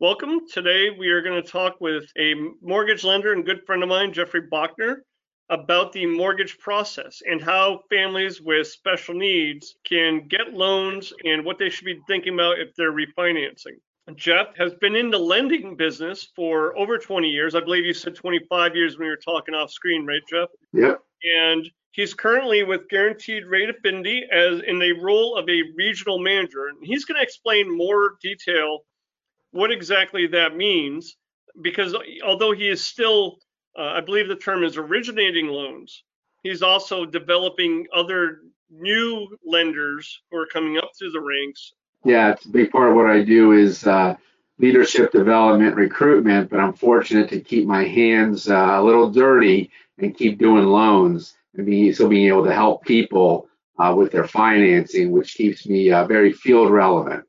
Welcome. Today we are going to talk with a mortgage lender and good friend of mine, Jeffrey Bachner, about the mortgage process and how families with special needs can get loans and what they should be thinking about if they're refinancing. Jeff has been in the lending business for over 20 years. I believe you said 25 years when you were talking off screen, right, Jeff? Yep. And he's currently with Guaranteed Rate Affinity as in the role of a regional manager. And he's going to explain more detail what exactly that means, because although he is still, I believe the term is originating loans, he's also developing other new lenders who are coming up through the ranks. Yeah, it's a big part of what I do is leadership development, recruitment, but I'm fortunate to keep my hands a little dirty and keep doing loans and being able to help people with their financing, which keeps me very field relevant.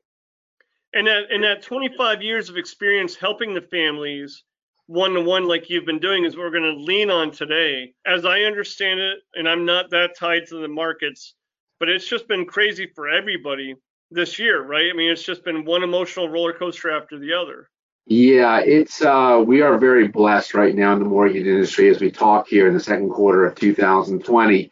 And that 25 years of experience helping the families one-to-one like you've been doing is what we're going to lean on today. As I understand it, and I'm not that tied to the markets, but it's just been crazy for everybody this year, right? I mean, it's just been one emotional roller coaster after the other. Yeah, it's we are very blessed right now in the mortgage industry as we talk here in the second quarter of 2020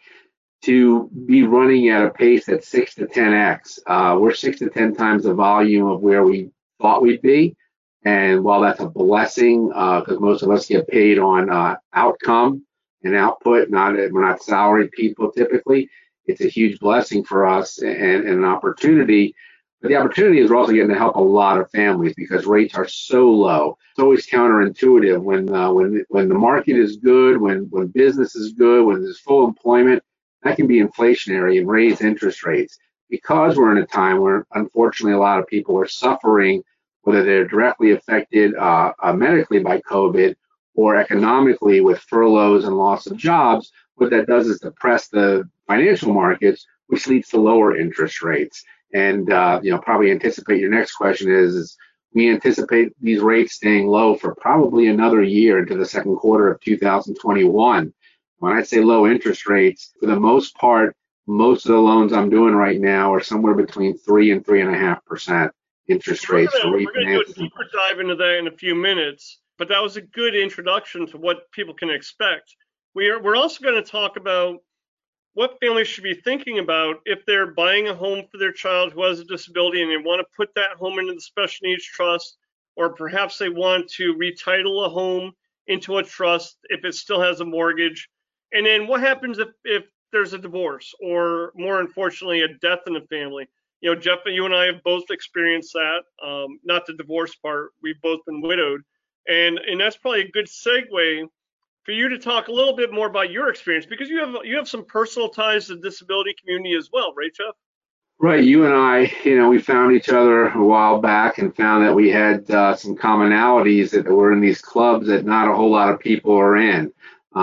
to be running at a pace that's 6 to 10x. We're 6 to 10 times the volume of where we thought we'd be. And while that's a blessing, because most of us get paid on outcome and output, we're not salaried people typically, it's a huge blessing for us and an opportunity. But the opportunity is we're also getting to help a lot of families because rates are so low. It's always counterintuitive when the market is good, when business is good, when there's full employment. That can be inflationary and raise interest rates because we're in a time where, unfortunately, a lot of people are suffering, whether they're directly affected medically by COVID or economically with furloughs and loss of jobs. What that does is depress the financial markets, which leads to lower interest rates. And probably anticipate your next question is we anticipate these rates staying low for probably another year into the second quarter of 2021. When I say low interest rates, for the most part, most of the loans I'm doing right now are somewhere between 3 and 3.5% interest rates. We're going to do a deeper dive into that in a few minutes, but that was a good introduction to what people can expect. We're also going to talk about what families should be thinking about if they're buying a home for their child who has a disability and they want to put that home into the special needs trust, or perhaps they want to retitle a home into a trust if it still has a mortgage. And then what happens if there's a divorce or, more unfortunately, a death in the family? You know, Jeff, you and I have both experienced that, not the divorce part. We've both been widowed. And that's probably a good segue for you to talk a little bit more about your experience, because you have some personal ties to the disability community as well, right, Jeff? Right. You and I, we found each other a while back and found that we had some commonalities that were in these clubs that not a whole lot of people are in.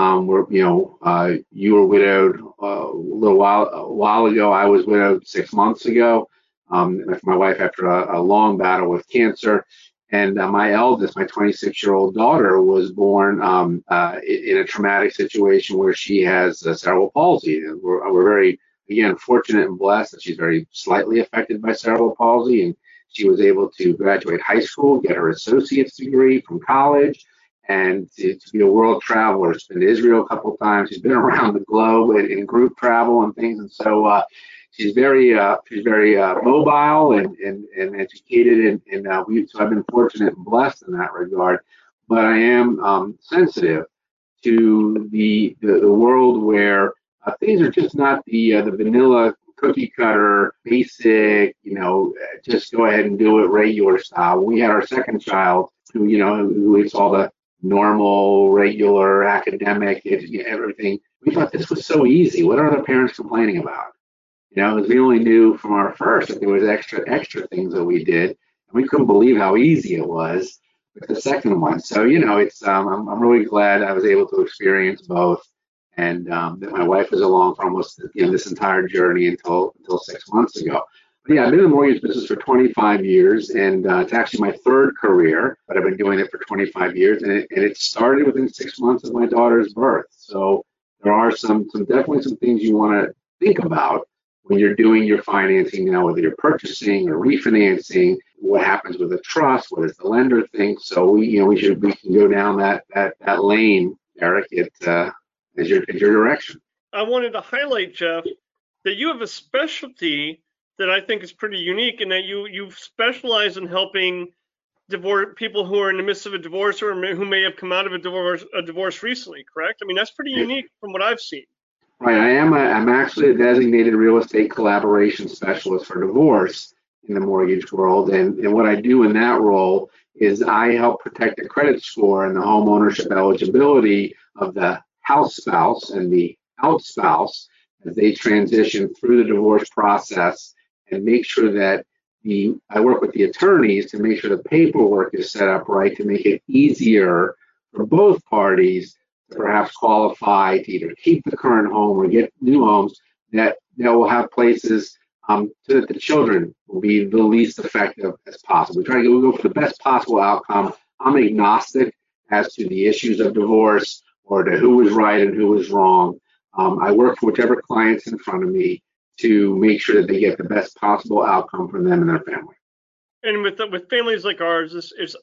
You were widowed a while ago. I was widowed 6 months ago. With my wife after a long battle with cancer. And my eldest, my 26-year-old daughter, was born in a traumatic situation where she has cerebral palsy. And we're very, again, fortunate and blessed that she's very slightly affected by cerebral palsy. And she was able to graduate high school, get her associate's degree from college, and to be a world traveler. She's been to Israel a couple of times. She's been around the globe in group travel and things. And so she's very mobile and educated, so I've been fortunate and blessed in that regard. But I am sensitive to the world where things are just not the vanilla cookie cutter basic, just go ahead and do it regular style. We had our second child who is all the normal, regular, academic, everything. We thought this was so easy. What are the parents complaining about? Because we only knew from our first that there was extra things that we did, and we couldn't believe how easy it was with the second one. So, it's I'm really glad I was able to experience both, and that my wife was along for almost this entire journey until 6 months ago. But yeah, I've been in the mortgage business for 25 years, and it's actually my third career, but I've been doing it for 25 years, and it started within 6 months of my daughter's birth. So there are definitely some things you want to think about when you're doing your financing now, whether you're purchasing or refinancing, what happens with a trust, what does the lender think? So we can go down that lane, Eric, as your direction. I wanted to highlight, Jeff, that you have a specialty that I think is pretty unique, in that you specialize in helping people who are in the midst of a divorce, or who may have come out of a divorce recently, correct? I mean, that's pretty unique from what I've seen. Right. I'm actually a designated real estate collaboration specialist for divorce in the mortgage world. And what I do in that role is I help protect the credit score and the home ownership eligibility of the house spouse and the out spouse as they transition through the divorce process, and make sure that I work with the attorneys to make sure the paperwork is set up right to make it easier for both parties to perhaps qualify to either keep the current home or get new homes that will have places so that the children will be the least effective as possible. We go for the best possible outcome. I'm agnostic as to the issues of divorce or to who was right and who was wrong. I work for whichever client's in front of me to make sure that they get the best possible outcome for them and their family. And with families like ours,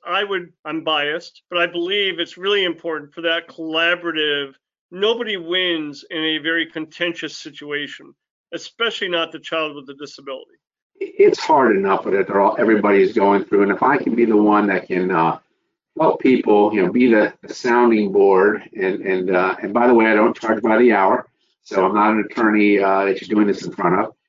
I'm biased, but I believe it's really important for that collaborative. Nobody wins in a very contentious situation, especially not the child with a disability. It's hard enough that everybody is going through, and if I can be the one that can help people, be the sounding board, and by the way, I don't charge by the hour, so I'm not an attorney that you're doing this in front of.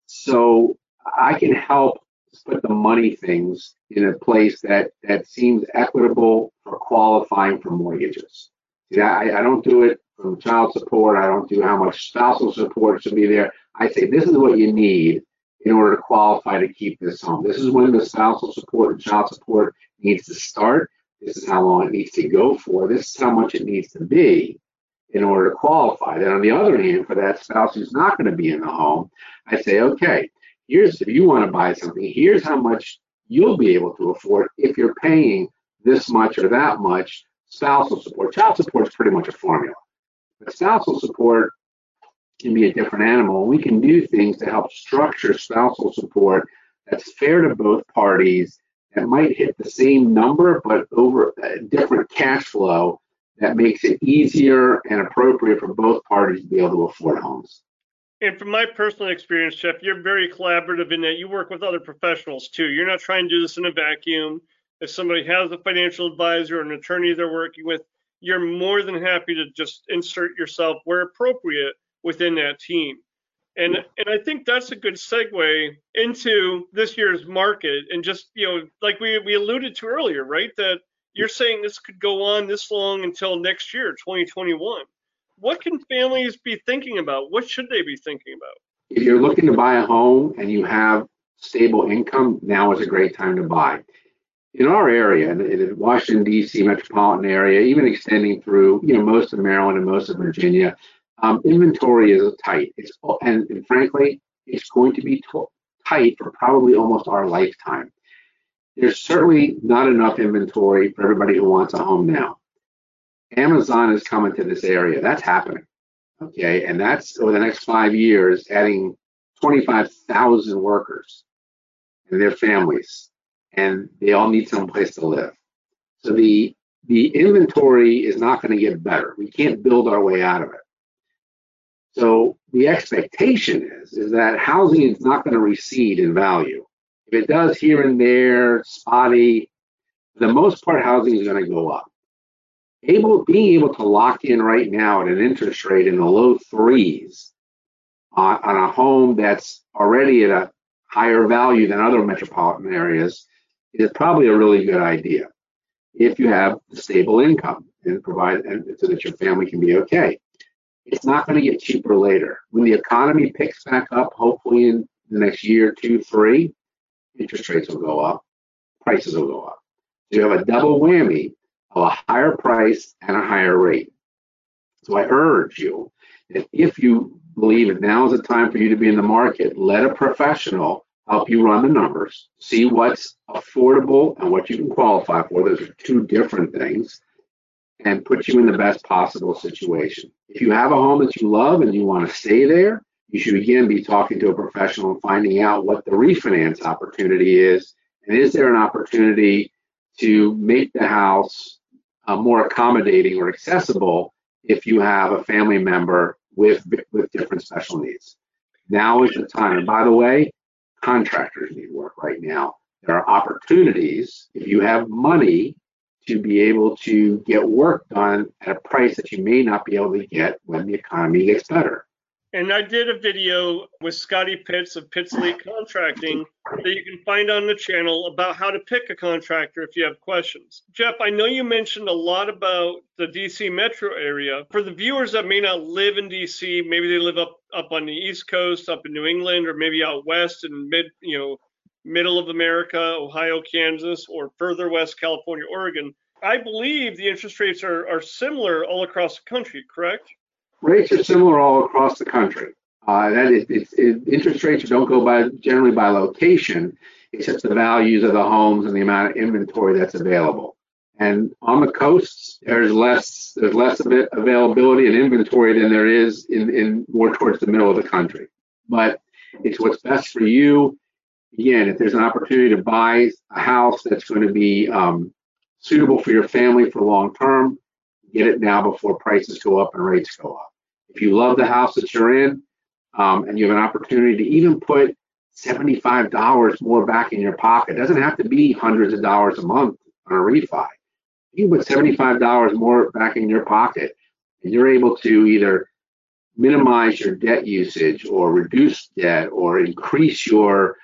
So I can help put the money things in a place that seems equitable for qualifying for mortgages. I don't do it from child support. I don't do how much spousal support should be there. I say this is what you need in order to qualify to keep this home. This is when the spousal support and child support needs to start. This is how long it needs to go for. This is how much it needs to be in order to qualify. Then on the other hand, for that spouse who's not going to be in the home, I say, okay, if you want to buy something, here's how much you'll be able to afford if you're paying this much or that much spousal support. Child support is pretty much a formula. But spousal support can be a different animal. We can do things to help structure spousal support that's fair to both parties, that might hit the same number, but over a different cash flow that makes it easier and appropriate for both parties to be able to afford homes. And from my personal experience, Jeff, you're very collaborative in that you work with other professionals too. You're not trying to do this in a vacuum. If somebody has a financial advisor or an attorney they're working with, you're more than happy to just insert yourself where appropriate within that team. And I think that's a good segue into this year's market. And just, like we alluded to earlier, right, that you're saying this could go on this long until next year, 2021. What can families be thinking about? What should they be thinking about? If you're looking to buy a home and you have stable income, now is a great time to buy. In our area, in the Washington, D.C. metropolitan area, even extending through most of Maryland and most of Virginia, inventory is tight. And frankly, it's going to be tight for probably almost our lifetime. There's certainly not enough inventory for everybody who wants a home now. Amazon is coming to this area. That's happening. Okay, and that's over the next 5 years, adding 25,000 workers and their families, and they all need some place to live. So the inventory is not going to get better. We can't build our way out of it. So the expectation is that housing is not going to recede in value. If it does here and there, spotty, for the most part, housing is going to go up. Being able to lock in right now at an interest rate in the low threes on a home that's already at a higher value than other metropolitan areas is probably a really good idea if you have a stable income and so that your family can be okay. It's not going to get cheaper later. When the economy picks back up, hopefully in the next year, 2, 3, interest rates will go up, prices will go up. So you have a double whammy of a higher price and a higher rate. So I urge you that if you believe that now is the time for you to be in the market, let a professional help you run the numbers, see what's affordable and what you can qualify for. Those are two different things, and put you in the best possible situation. If you have a home that you love and you want to stay there, you should again be talking to a professional and finding out what the refinance opportunity is, and is there an opportunity to make the house more accommodating or accessible if you have a family member with different special needs. Now is the time. And by the way, contractors need work right now. There are opportunities if you have money to be able to get work done at a price that you may not be able to get when the economy gets better. And I did a video with Scotty Pitts of Pitts Elite Contracting that you can find on the channel about how to pick a contractor if you have questions. Jeff, I know you mentioned a lot about the DC metro area. For the viewers that may not live in DC, maybe they live up on the East Coast, up in New England, or maybe out west in middle of America, Ohio, Kansas, or further west, California, Oregon. I believe the interest rates are similar all across the country, correct? Rates are similar all across the country. Interest rates don't go generally by location. It's just the values of the homes and the amount of inventory that's available. And on the coasts, there's less of it availability and inventory than there is in more towards the middle of the country. But it's what's best for you. Again, if there's an opportunity to buy a house that's going to be suitable for your family for long term, get it now before prices go up and rates go up. If you love the house that you're in, and you have an opportunity to even put $75 more back in your pocket, it doesn't have to be hundreds of dollars a month on a refi. You can put $75 more back in your pocket, and you're able to either minimize your debt usage or reduce debt or increase your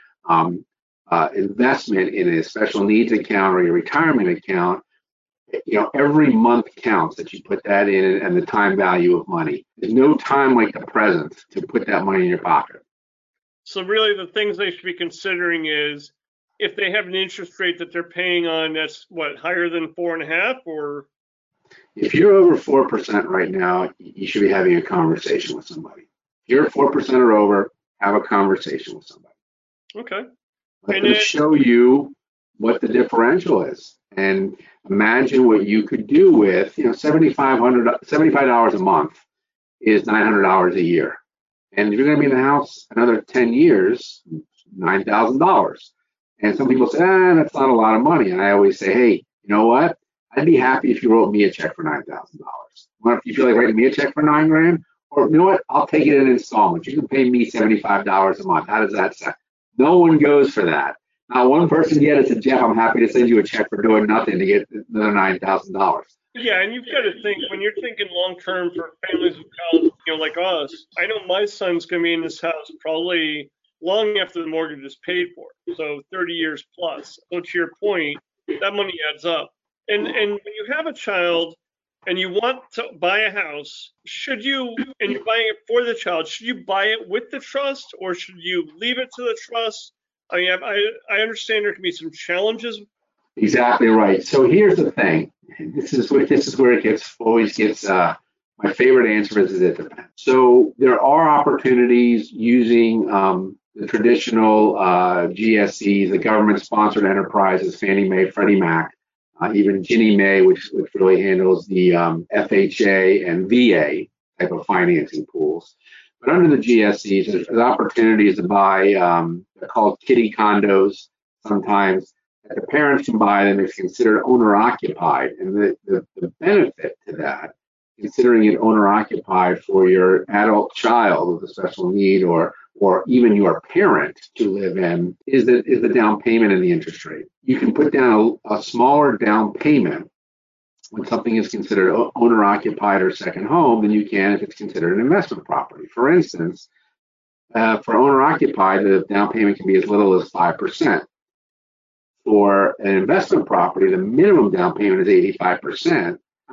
investment in a special needs account or your retirement account. Every month counts that you put that in, and the time value of money. There's no time like the present to put that money in your pocket. So really the things they should be considering is if they have an interest rate that they're paying on that's higher than 4.5%, or if you're over 4% right now, you should be having a conversation with somebody. If you're 4% or over, have a conversation with somebody. Okay. Let them show you what the differential is. And imagine what you could do with, $75 a month is $900 a year. And if you're going to be in the house another 10 years, $9,000. And some people say, that's not a lot of money. And I always say, hey, you know what? I'd be happy if you wrote me a check for $9,000. If you feel like writing me a check for $9,000, or you know what? I'll take it in installments. You can pay me $75 a month. How does that sound? No one goes for that. Not one person yet has said, Jeff, I'm happy to send you a check for doing nothing to get another $9,000. Yeah, and you've got to think, when you're thinking long-term for families with college, like us, I know my son's going to be in this house probably long after the mortgage is paid for, so 30 years plus. So to your point, that money adds up. And when you have a child and you want to buy a house, and you're buying it for the child, should you buy it with the trust, or should you leave it to the trust? I mean, I understand there can be some challenges. Exactly right. So here's the thing. This is where it always gets. My favorite answer is it depends. So there are opportunities using the traditional GSEs, the government-sponsored enterprises, Fannie Mae, Freddie Mac, even Ginnie Mae, which really handles the FHA and VA type of financing pools. But under the GSEs, there's opportunities to buy, they're called kiddie condos sometimes, that the parents can buy them. It's considered owner-occupied. And the benefit to that, considering it owner-occupied for your adult child with a special need or even your parent to live in, is the down payment and the interest rate. You can put down a smaller down payment when something is considered owner-occupied or second home than you can if it's considered an investment property. For instance, for owner-occupied, the down payment can be as little as 5%. For an investment property, the minimum down payment is 85%.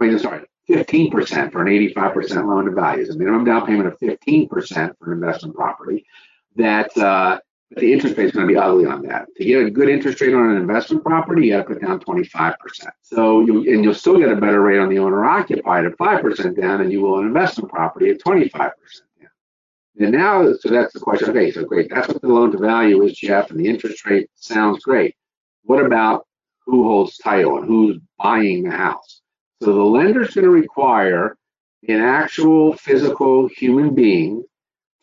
15% for an 85% loan to value. It's a minimum down payment of 15% for an investment property. That the interest rate is going to be ugly on that. To get a good interest rate on an investment property, you got to put down 25%. So you'll still get a better rate on the owner-occupied at 5% down than you will an investment property at 25% down. And now, so that's the question. Okay, so great. That's what the loan to value is, Jeff, and the interest rate sounds great. What about who holds title and who's buying the house? So the lender's going to require an actual physical human being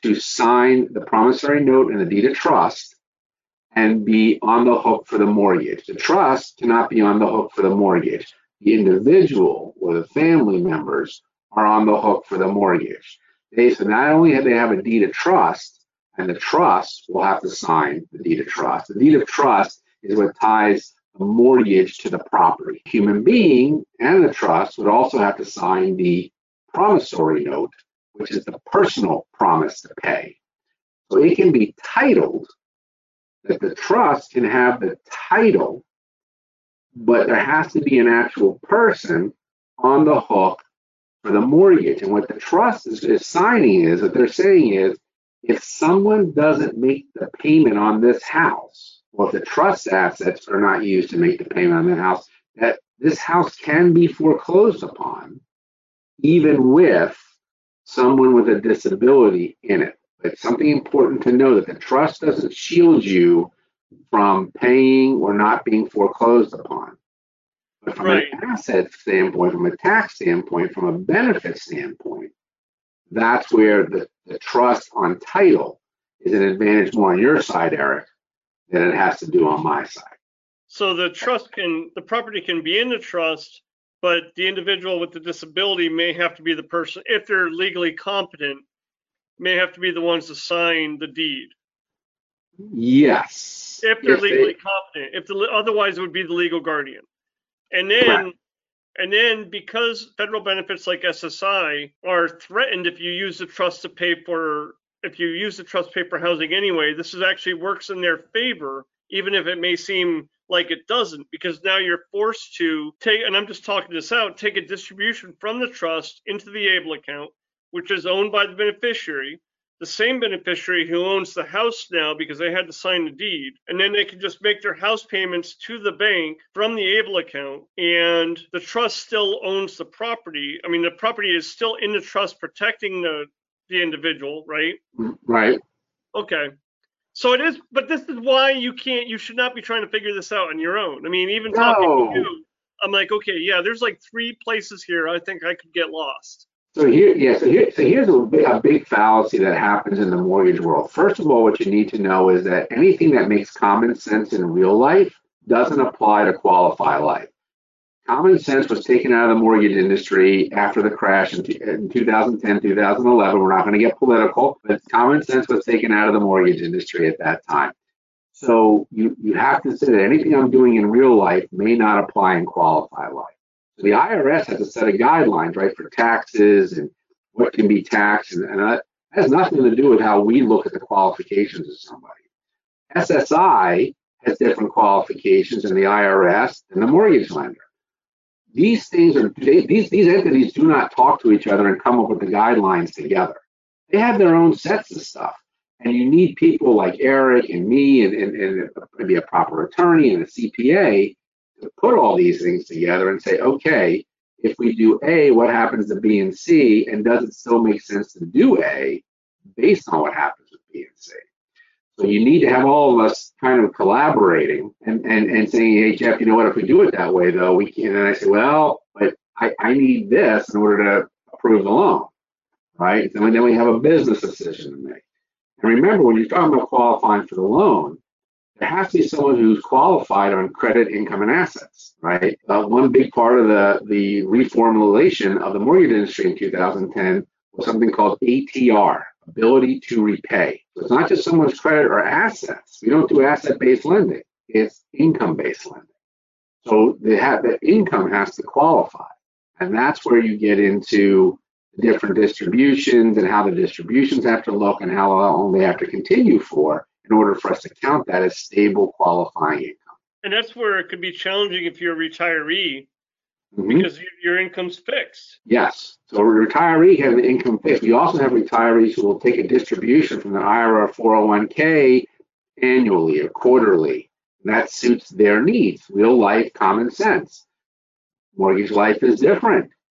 to sign the promissory note and the deed of trust and be on the hook for the mortgage. The trust cannot be on the hook for the mortgage. The individual or the family members are on the hook for the mortgage. So not only have they have a deed of trust, and the trust will have to sign the deed of trust. The deed of trust is what ties the mortgage to the property. Human being and the trust would also have to sign the promissory note, which is the personal promise to pay. So it can be titled, that the trust can have the title, but there has to be an actual person on the hook for the mortgage. And what the trust is signing is, what they're saying is, if someone doesn't make the payment on this house, or if the trust assets are not used to make the payment on the house, that this house can be foreclosed upon, even with someone with a disability in it. It's something important to know, that the trust doesn't shield you from paying or not being foreclosed upon. But from an asset standpoint, from a tax standpoint, from a benefit standpoint, that's where the trust on title is an advantage more on your side, Eric, than it has to do on my side. So the property can be in the trust, but the individual with the disability may have to be the person, if they're legally competent, may have to be the ones to sign the deed. Yes. If they're legally competent. Otherwise, it would be the legal guardian. And then because federal benefits like SSI are threatened if you use the trust to pay for housing anyway, this actually works in their favor, even if it may seem like it doesn't, because now you're forced to take, and I'm just talking this out, take a distribution from the trust into the ABLE account, which is owned by the beneficiary, the same beneficiary who owns the house now because they had to sign the deed. And then they can just make their house payments to the bank from the ABLE account, and the trust still owns the property. I mean, the property is still in the trust protecting the individual, right? Right. Okay. So it is, but this is why you should not be trying to figure this out on your own. I mean, even talking to you, I'm like, okay, yeah, there's like 3 places here I think I could get lost. So here's a big fallacy that happens in the mortgage world. First of all, what you need to know is that anything that makes common sense in real life doesn't apply to qualify life. Common sense was taken out of the mortgage industry after the crash in 2010, 2011. We're not going to get political, but common sense was taken out of the mortgage industry at that time. So you have to say that anything I'm doing in real life may not apply in qualify life. So the IRS has a set of guidelines, right, for taxes and what can be taxed, and that has nothing to do with how we look at the qualifications of somebody. SSI has different qualifications in the IRS than the mortgage lender. These things these entities do not talk to each other and come up with the guidelines together. They have their own sets of stuff, and you need people like Eric and me and maybe a proper attorney and a CPA to put all these things together and say, okay, if we do A, what happens to B and C, and does it still make sense to do A based on what happens with B and C? So you need to have all of us kind of collaborating and saying, hey, Jeff, you know what, if we do it that way, though, we can. And I say, well, but I need this in order to approve the loan, right? And then we have a business decision to make. And remember, when you're talking about qualifying for the loan, there has to be someone who's qualified on credit, income, and assets, right? One big part of the reformulation of the mortgage industry in 2010 was something called ATR, ability to repay. So it's not just someone's credit or assets. We don't do asset-based lending. It's income-based lending. So the income has to qualify. And that's where you get into the different distributions and how the distributions have to look and how long they have to continue for in order for us to count that as stable qualifying income. And that's where it could be challenging if you're a retiree, because your income's fixed. Yes. So a retiree has the income fixed. We also have retirees who will take a distribution from their IRA or 401k annually or quarterly. And that suits their needs, real life, common sense. Mortgage life is different.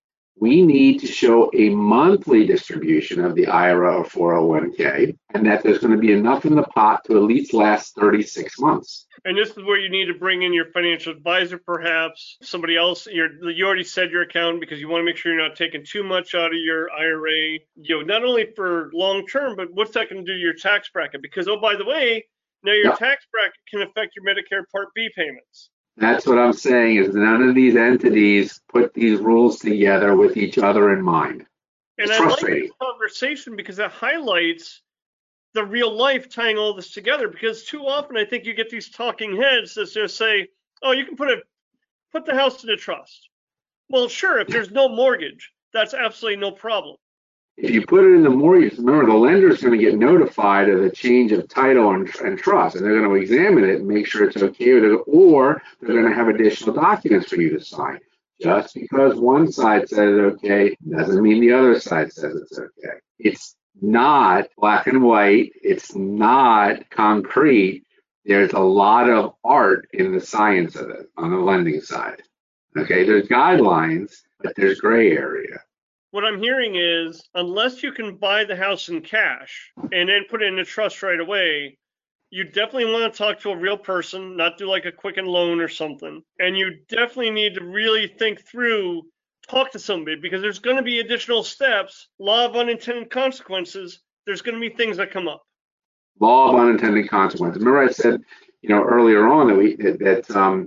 we need to show a monthly distribution of the IRA or 401k, and that there's going to be enough in the pot to at least last 36 months. And this is where you need to bring in your financial advisor, perhaps somebody else. You already said your accountant, because you want to make sure you're not taking too much out of your IRA. Not only for long term, but what's that going to do to your tax bracket? Because, oh, by the way, now your tax bracket can affect your Medicare Part B payments. That's what I'm saying, is none of these entities put these rules together with each other in mind. It's frustrating. I like this conversation because it highlights the real life tying all this together, because too often I think you get these talking heads that just say, oh, you can put the house in a trust. Well, sure, if there's no mortgage, that's absolutely no problem. If you put it in the mortgage, remember, the lender's going to get notified of the change of title and trust, and they're going to examine it and make sure it's okay with it, or they're going to have additional documents for you to sign. Just because one side says it's okay doesn't mean the other side says it's okay. It's not black and white. It's not concrete. There's a lot of art in the science of it on the lending side. Okay, there's guidelines, but there's gray area. What I'm hearing is, unless you can buy the house in cash and then put it in a trust right away, you definitely want to talk to a real person, not do like a Quicken Loan or something. And you definitely need to really think through, talk to somebody, because there's going to be additional steps, law of unintended consequences. There's going to be things that come up. Law of unintended consequences. Remember I said, earlier on that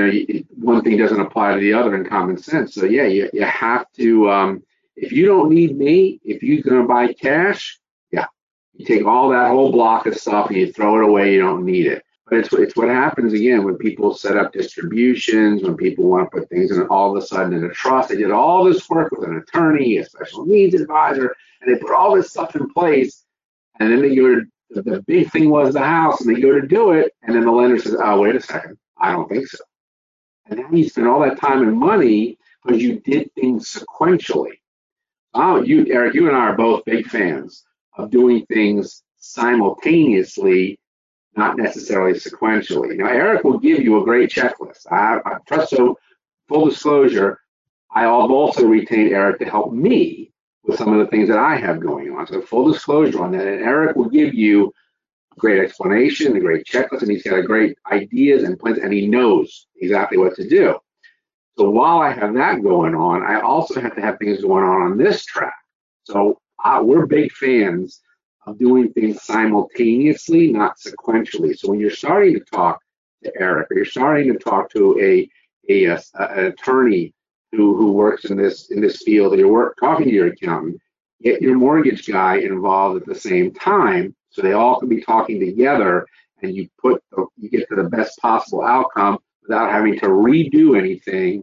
one thing doesn't apply to the other in common sense. So yeah, you have to, if you don't need me, if you're going to buy cash, yeah, you take all that whole block of stuff and you throw it away. You don't need it. But it's what happens again when people set up distributions, when people want to put things in all of a sudden in a trust. They did all this work with an attorney, a special needs advisor, and they put all this stuff in place. And then the big thing was the house, and they go to do it, and then the lender says, oh, wait a second, I don't think so. And then you spend all that time and money because you did things sequentially. Oh, Eric, you and I are both big fans of doing things simultaneously, not necessarily sequentially. Now, Eric will give you a great checklist. I trust, so full disclosure, I have also retained Eric to help me with some of the things that I have going on. So full disclosure on that. And Eric will give you a great explanation, a great checklist, and he's got a great ideas and plans, and he knows exactly what to do. So while I have that going on, I also have to have things going on this track. So we're big fans of doing things simultaneously, not sequentially. So when you're starting to talk to Eric, or you're starting to talk to an attorney who works in this field, or you're talking to your accountant, get your mortgage guy involved at the same time, so they all can be talking together, and you get to the best possible outcome without having to redo anything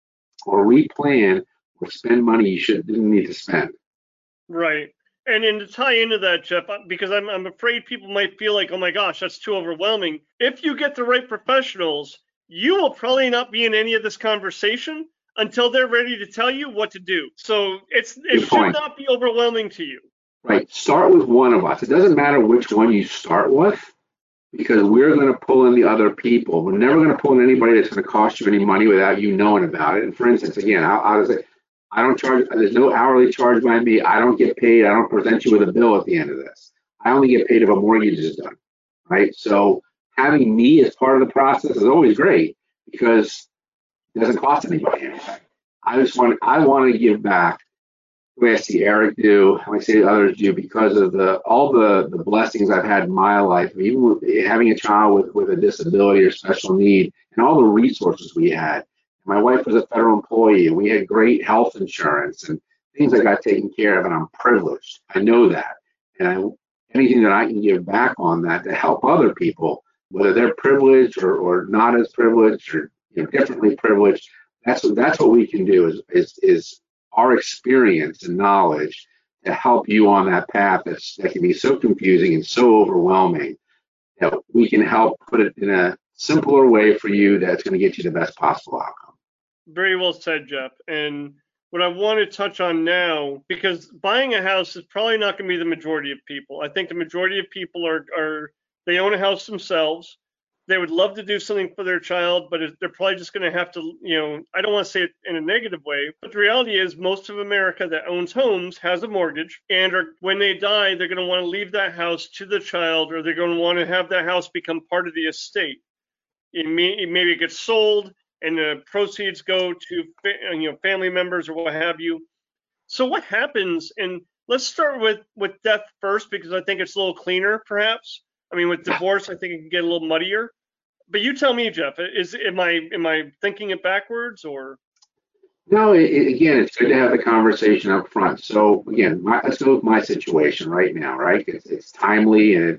or replan or spend money you didn't need to spend. Right. And to tie into that, Jeff, because I'm afraid people might feel like, oh my gosh, that's too overwhelming. If you get the right professionals, you will probably not be in any of this conversation until they're ready to tell you what to do. So it should not be overwhelming to you. Right. Start with one of us. It doesn't matter which one you start with, because we're going to pull in the other people. We're never going to pull in anybody that's going to cost you any money without you knowing about it. And for instance, again, I don't charge, there's no hourly charge by me. I don't get paid. I don't present you with a bill at the end of this. I only get paid if a mortgage is done, right? So having me as part of the process is always great because it doesn't cost anybody anything. I want to give back the way I see Eric do, the way I see others do, because of all the blessings I've had in my life, even having a child with a disability or special need, and all the resources we had. My wife was a federal employee, and we had great health insurance and things I got taken care of, and I'm privileged. I know that. And anything that I can give back on that to help other people, whether they're privileged or not as privileged or differently privileged, that's what we can do is our experience and knowledge to help you on that path that can be so confusing and so overwhelming, that we can help put it in a simpler way for you that's going to get you the best possible outcome. Very well said, Jeff. And what I want to touch on now, because buying a house is probably not going to be the majority of people. I think the majority of people they own a house themselves. They would love to do something for their child, but they're probably just going to have to, I don't want to say it in a negative way, but the reality is most of America that owns homes has a mortgage, and when they die, they're going to want to leave that house to the child, or they're going to want to have that house become part of the estate. Maybe it gets sold and the proceeds go to family members or what have you. So what happens? And let's start with death first, because I think it's a little cleaner, perhaps. I mean, with divorce, I think it can get a little muddier. But you tell me, Jeff. Am I thinking it backwards or? No, again, it's good to have the conversation up front. So again, let's go with my situation right now, right? It's timely, and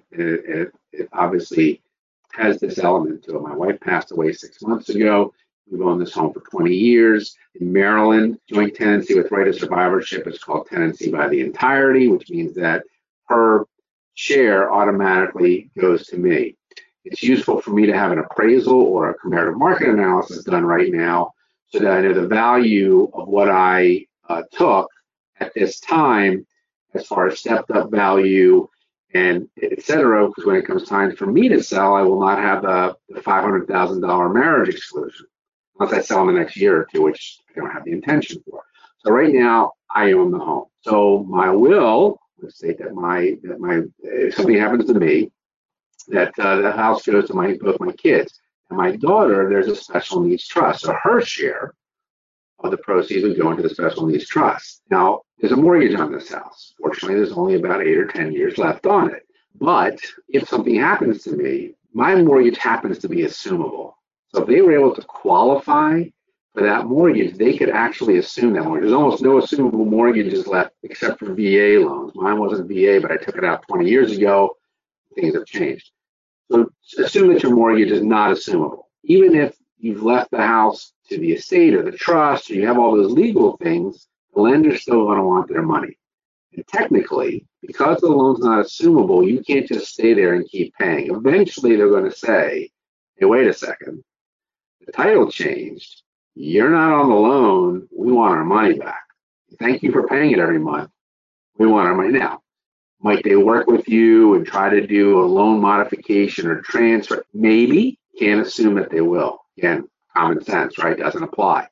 it obviously has this element to it. My wife passed away 6 months ago. We've owned this home for 20 years. In Maryland, joint tenancy with right of survivorship is called tenancy by the entirety, which means that her share automatically goes to me. It's useful for me to have an appraisal or a comparative market analysis done right now so that I know the value of what I took at this time as far as stepped up value and et cetera, because when it comes time for me to sell, I will not have the $500,000 marriage exclusion unless I sell in the next year or two, which I don't have the intention for. So right now, I own the home. So my will would state that if something happens to me, that the house goes to both my kids. And my daughter, there's a special needs trust. So her share of the proceeds would go into the special needs trust. Now, there's a mortgage on this house. Fortunately, there's only about 8 or 10 years left on it. But if something happens to me, my mortgage happens to be assumable. So if they were able to qualify for that mortgage, they could actually assume that mortgage. There's almost no assumable mortgages left except for VA loans. Mine wasn't VA, but I took it out 20 years ago. Things have changed. So assume that your mortgage is not assumable. Even if you've left the house to the estate or the trust, or you have all those legal things, the lender's still going to want their money. And technically, because the loan's not assumable, you can't just stay there and keep paying. Eventually, they're going to say, hey, wait a second, the title changed. You're not on the loan. We want our money back. Thank you for paying it every month. We want our money now. Might they work with you and try to do a loan modification or transfer? Maybe. Can't assume that they will. Again, common sense, right? Doesn't apply.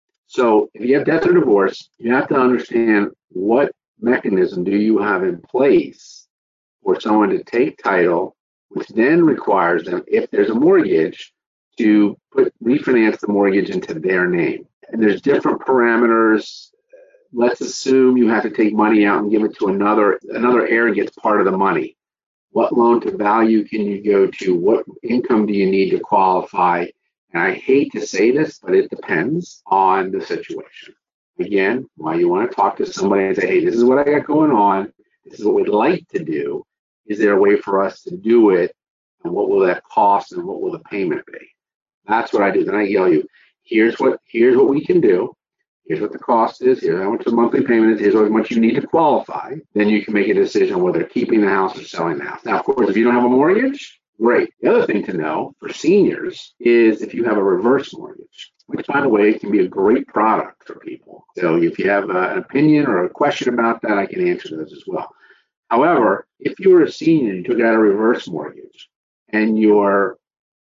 So if you have death or divorce, you have to understand what mechanism do you have in place for someone to take title, which then requires them, if there's a mortgage, to refinance the mortgage into their name. And there's different parameters. Let's assume you have to take money out and give it to another heir gets part of the money. What loan to value can you go to? What income do you need to qualify? And I hate to say this, but it depends on the situation. Again, why you want to talk to somebody and say, hey, this is what I got going on. This is what we'd like to do. Is there a way for us to do it? And what will that cost and what will the payment be? That's what I do. Then I yell you, here's what we can do. Here's what the cost is. Here's how much the monthly payment is. Here's how much you need to qualify. Then you can make a decision whether keeping the house or selling the house. Now, of course, if you don't have a mortgage, great. The other thing to know for seniors is if you have a reverse mortgage, which, by the way, can be a great product for people. So if you have an opinion or a question about that, I can answer those as well. However, if you were a senior and you took out a reverse mortgage and your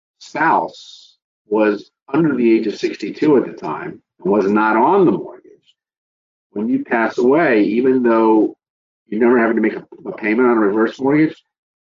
spouse was under the age of 62 at the time, was not on the mortgage, when you pass away, even though you never having to make a payment on a reverse mortgage,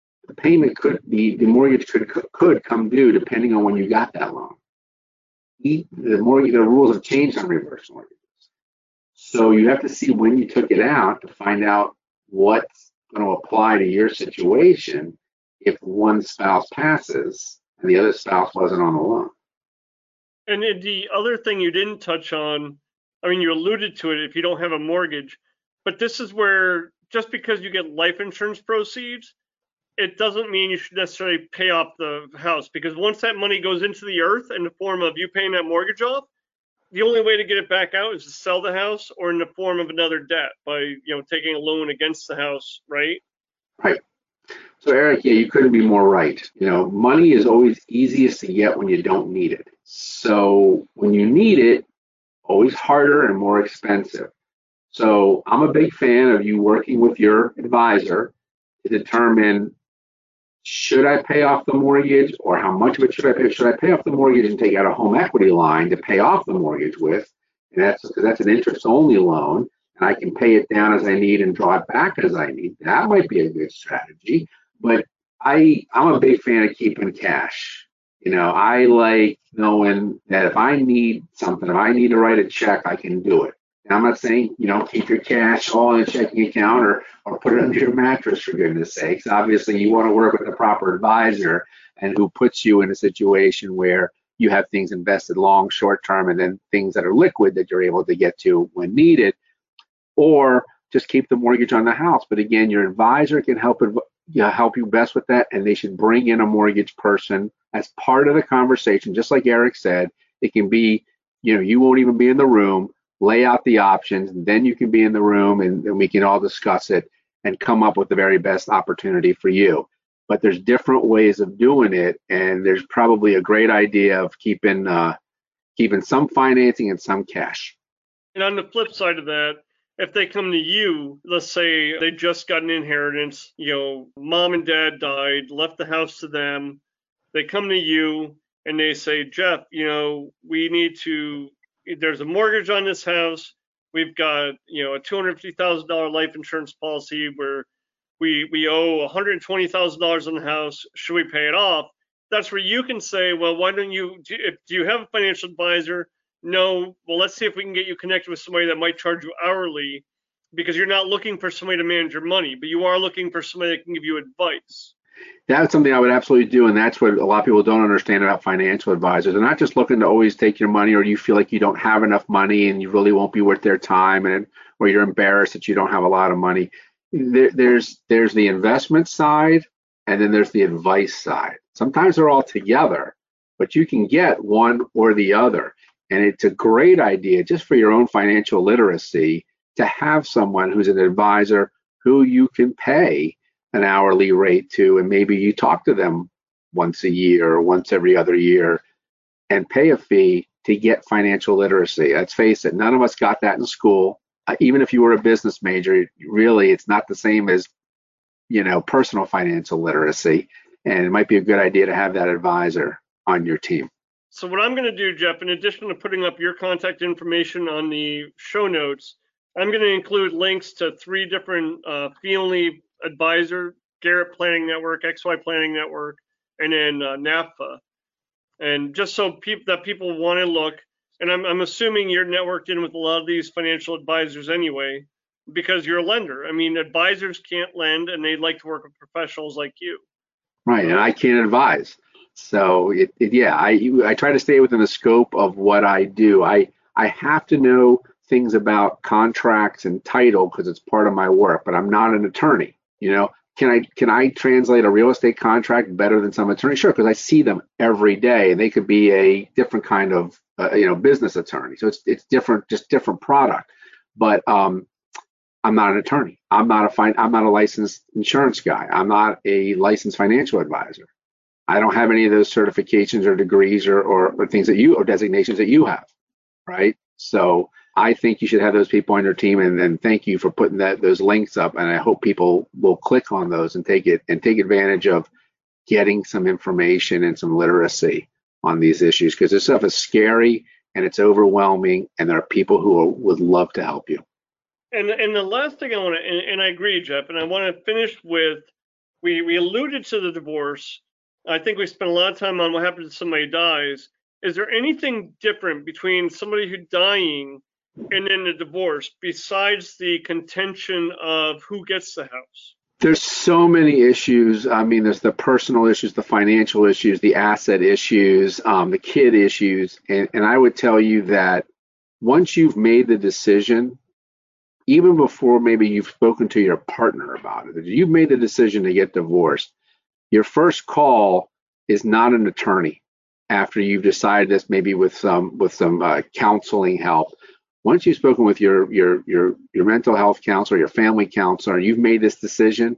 the mortgage could come due depending on when you got that loan. The rules have changed on reverse mortgages. So you have to see when you took it out to find out what's going to apply to your situation if one spouse passes and the other spouse wasn't on the loan. And the other thing you didn't touch on, I mean, you alluded to it if you don't have a mortgage, but this is where just because you get life insurance proceeds, it doesn't mean you should necessarily pay off the house, because once that money goes into the earth in the form of you paying that mortgage off, the only way to get it back out is to sell the house or in the form of another debt by, taking a loan against the house, right? Right. So Eric, yeah, you couldn't be more right. Money is always easiest to get when you don't need it. So when you need it, always harder and more expensive. So I'm a big fan of you working with your advisor to determine should I pay off the mortgage, or how much of it should I pay? Should I pay off the mortgage and take out a home equity line to pay off the mortgage with? And that's an interest only loan, and I can pay it down as I need and draw it back as I need. That might be a good strategy. But I'm a big fan of keeping cash. I like knowing that if I need something, if I need to write a check, I can do it. And I'm not saying, keep your cash all in a checking account or put it under your mattress, for goodness sakes. Obviously, you want to work with a proper advisor and who puts you in a situation where you have things invested long, short term, and then things that are liquid that you're able to get to when needed, or just keep the mortgage on the house. But again, your advisor can help you best with that, and they should bring in a mortgage person as part of the conversation. Just like Eric said, it can be, you won't even be in the room, lay out the options, and then you can be in the room and we can all discuss it and come up with the very best opportunity for you. But there's different ways of doing it, and there's probably a great idea of keeping some financing and some cash. And on the flip side of that, if they come to you, let's say they just got an inheritance, mom and dad died, left the house to them, they come to you and they say, Jeff, there's a mortgage on this house. We've got, a $250,000 life insurance policy where we owe $120,000 on the house. Should we pay it off? That's where you can say, well, why don't do you have a financial advisor? No. Well, let's see if we can get you connected with somebody that might charge you hourly, because you're not looking for somebody to manage your money, but you are looking for somebody that can give you advice. That's something I would absolutely do, and that's what a lot of people don't understand about financial advisors. They're not just looking to always take your money, or you feel like you don't have enough money and you really won't be worth their time, or you're embarrassed that you don't have a lot of money. There's the investment side, and then there's the advice side. Sometimes they're all together, but you can get one or the other. And it's a great idea just for your own financial literacy to have someone who's an advisor who you can pay an hourly rate to, and maybe you talk to them once a year or once every other year and pay a fee to get financial literacy. Let's face it, none of us got that in school. Even if you were a business major, really, it's not the same as, personal financial literacy. And it might be a good idea to have that advisor on your team. So what I'm going to do, Jeff, in addition to putting up your contact information on the show notes, I'm going to include links to 3 different fee-only advisor, Garrett Planning Network, XY Planning Network, and then NAFA. And just so people want to look, and I'm assuming you're networked in with a lot of these financial advisors anyway, because you're a lender. I mean, advisors can't lend, and they'd like to work with professionals like you. Right, and I can't advise. So I try to stay within the scope of what I do. I have to know things about contracts and title because it's part of my work, but I'm not an attorney. Can I translate a real estate contract better than some attorney? Sure, because I see them every day, and they could be a different kind of business attorney. So it's different, just different product. But I'm not an attorney. I'm not a licensed insurance guy. I'm not a licensed financial advisor. I don't have any of those certifications or degrees or things or designations that you have, right? So I think you should have those people on your team, and thank you for putting those links up. And I hope people will click on those and take advantage of getting some information and some literacy on these issues, because this stuff is scary and it's overwhelming, and there are people who would love to help you. And the last thing I want to, and I agree, Jeff, and I want to finish with, we alluded to the divorce. I think we spent a lot of time on what happens if somebody dies. Is there anything different between somebody who's dying and then the divorce, besides the contention of who gets the house? There's so many issues. I mean, there's the personal issues, the financial issues, the asset issues, the kid issues. And I would tell you that once you've made the decision, even before maybe you've spoken to your partner about it, if you've made the decision to get divorced, your first call is not an attorney after you've decided this, maybe with some counseling help. Once you've spoken with your mental health counselor, your family counselor, and you've made this decision,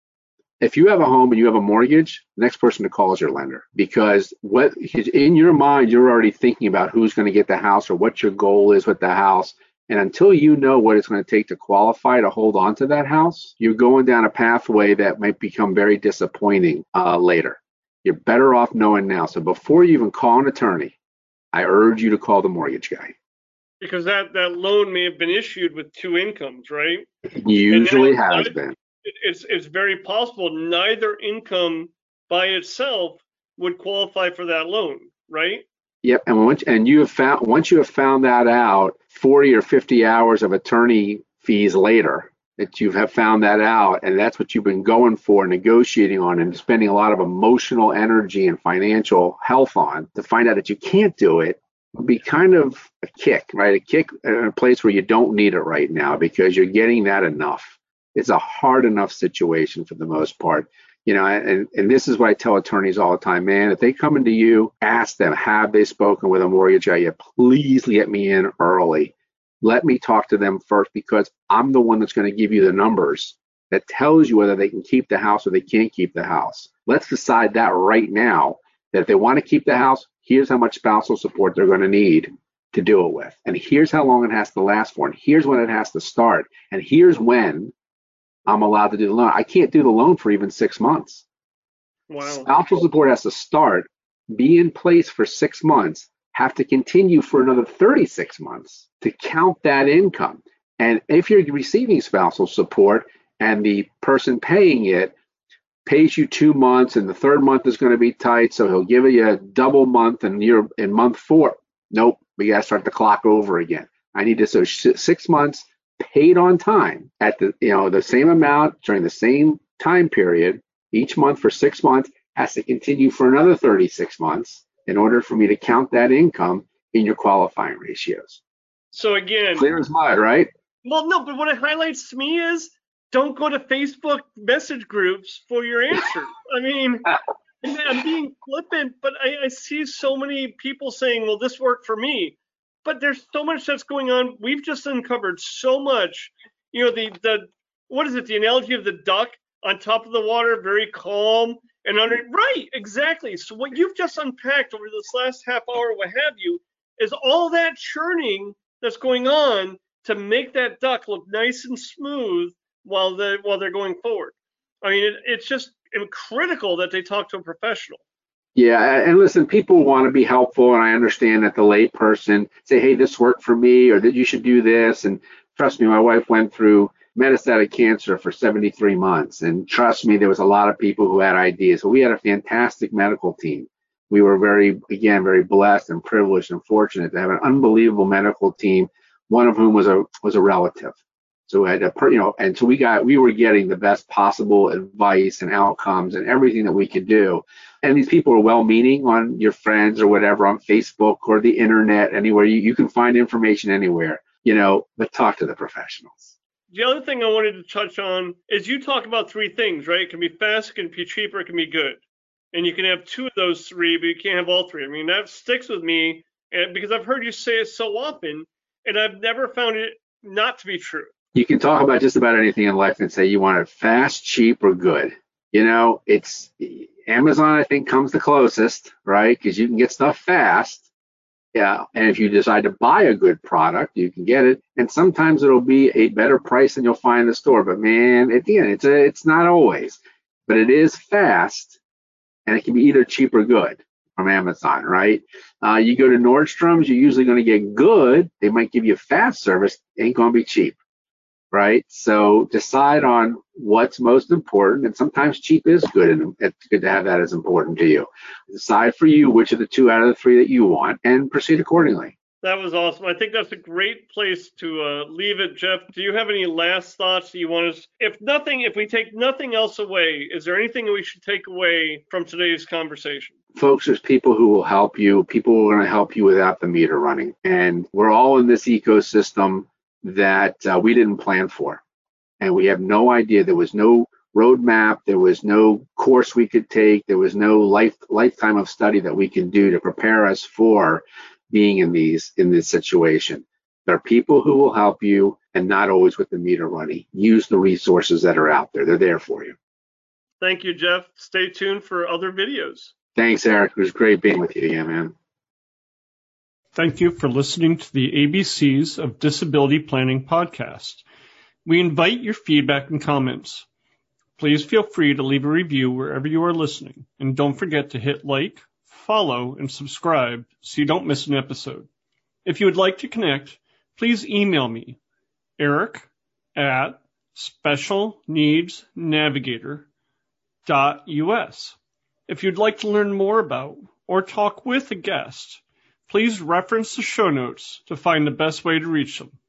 if you have a home and you have a mortgage, the next person to call is your lender, because in your mind, you're already thinking about who's going to get the house or what your goal is with the house. And until you know what it's going to take to qualify to hold on to that house, you're going down a pathway that might become very disappointing later. You're better off knowing now. So before you even call an attorney, I urge you to call the mortgage guy. Because that loan may have been issued with two incomes, right? Usually has been. It's very possible neither income by itself would qualify for that loan, right? Yep, and once you have found that out 40 or 50 hours of attorney fees later, that you have found that out, and that's what you've been going for, negotiating on, and spending a lot of emotional energy and financial health on to find out that you can't do it, would be kind of a kick, right? A kick in a place where you don't need it right now because you're getting that enough. It's a hard enough situation for the most part. And this is what I tell attorneys all the time, man, if they come into you, ask them, have they spoken with a mortgage guy yet? Please get me in early. Let me talk to them first because I'm the one that's going to give you the numbers that tells you whether they can keep the house or they can't keep the house. Let's decide that right now, that if they want to keep the house, here's how much spousal support they're going to need to do it with. And here's how long it has to last for. And here's when it has to start. And here's when I'm allowed to do the loan. I can't do the loan for even 6 months. Wow. Spousal support has to start, be in place for 6 months, have to continue for another 36 months to count that income. And if you're receiving spousal support and the person paying it pays you 2 months and the third month is going to be tight, so he'll give you a double month and you're in month 4. Nope, we got to start the clock over again. I need to, so 6 months paid on time at the same amount during the same time period each month for 6 months has to continue for another 36 months in order for me to count that income in your qualifying ratios. So again, clear as mud, right? Well, no, but what it highlights to me is don't go to Facebook message groups for your answer. I mean, I'm being flippant, but I see so many people saying, well, this worked for me. But there's so much that's going on. We've just uncovered so much. The what is it? The analogy of the duck on top of the water, very calm and under. Right, exactly. So what you've just unpacked over this last half hour, what have you, is all that churning that's going on to make that duck look nice and smooth while they're going forward. I mean, it's just critical that they talk to a professional. Yeah, and listen, people want to be helpful, and I understand that the lay person say, hey, this worked for me, or that you should do this. And trust me, my wife went through metastatic cancer for 73 months. And trust me, there was a lot of people who had ideas. So we had a fantastic medical team. We were very blessed and privileged and fortunate to have an unbelievable medical team, one of whom was a relative. So we had to, and so we were getting the best possible advice and outcomes and everything that we could do. And these people are well-meaning on your friends or whatever on Facebook or the internet, anywhere. You can find information anywhere, but talk to the professionals. The other thing I wanted to touch on is you talk about 3 things, right? It can be fast, it can be cheaper, it can be good. And you can have 2 of those 3, but you can't have all 3. I mean, that sticks with me because I've heard you say it so often, and I've never found it not to be true. You can talk about just about anything in life and say you want it fast, cheap, or good. It's Amazon, I think, comes the closest, right? Because you can get stuff fast. Yeah. And if you decide to buy a good product, you can get it. And sometimes it'll be a better price than you'll find in the store. But man, at the end, it's not always. But it is fast, and it can be either cheap or good from Amazon, right? You go to Nordstrom's, you're usually going to get good. They might give you fast service. Ain't going to be cheap. Right? So decide on what's most important, and sometimes cheap is good, and it's good to have that as important to you. Decide for you which of the 2 out of the 3 that you want, and proceed accordingly. That was awesome. I think that's a great place to leave it, Jeff. Do you have any last thoughts that you want us? If we take nothing else away, is there anything we should take away from today's conversation? Folks, there's people who will help you. People who are going to help you without the meter running, and we're all in this ecosystem that we didn't plan for. And we have no idea. There was no roadmap. There was no course we could take. There was no lifetime of study that we can do to prepare us for being in this situation. There are people who will help you, and not always with the meter running. Use the resources that are out there. They're there for you. Thank you, Jeff. Stay tuned for other videos. Thanks, Eric. It was great being with you again, man. Thank you for listening to the ABCs of Disability Planning podcast. We invite your feedback and comments. Please feel free to leave a review wherever you are listening, and don't forget to hit like, follow, and subscribe so you don't miss an episode. If you would like to connect, please email me, eric@specialneedsnavigator.us. If you'd like to learn more about or talk with a guest, please reference the show notes to find the best way to reach them.